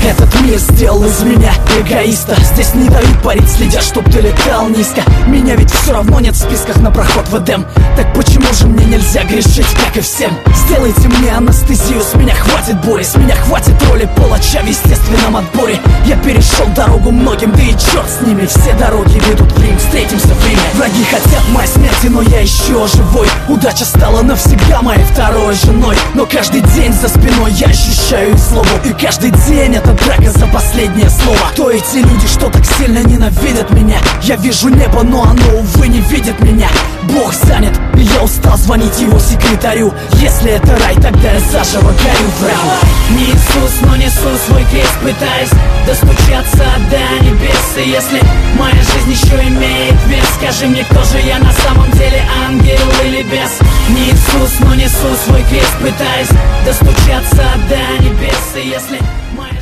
Этот мир сделал из меня эгоиста. Здесь не дают парить, следя, чтоб ты летал низко. Меня ведь все равно нет в списках на проход в Эдем. Так почему же мне нельзя грешить, как и всем? Сделайте мне анестезию, с меня хватит боли, с меня хватит роли палача в естественном отборе. Я перешел дорогу многим, да и черт с ними. Все дороги ведут в Рим, встретимся в Риме. Враги хотят моей смерти, но я еще живой. Удача стала навсегда моей второй женой. Но каждый день за спиной я ощущаю их злобу. И каждый день это драка за последнее слово. Кто эти люди, что так сильно ненавидят меня? Я вижу небо, но оно, увы, не видит меня. Бог занят, и я устал звонить его секретарю. Если это рай, тогда я заживо горю в раю. Не Иисус, но несу свой крест, пытаясь достучаться до небес. И если моя жизнь еще имеет вес, скажи мне, кто же я на самом деле, ангел или бес? Не Иисус, но несу свой крест, пытаясь достучаться до небес. И если моя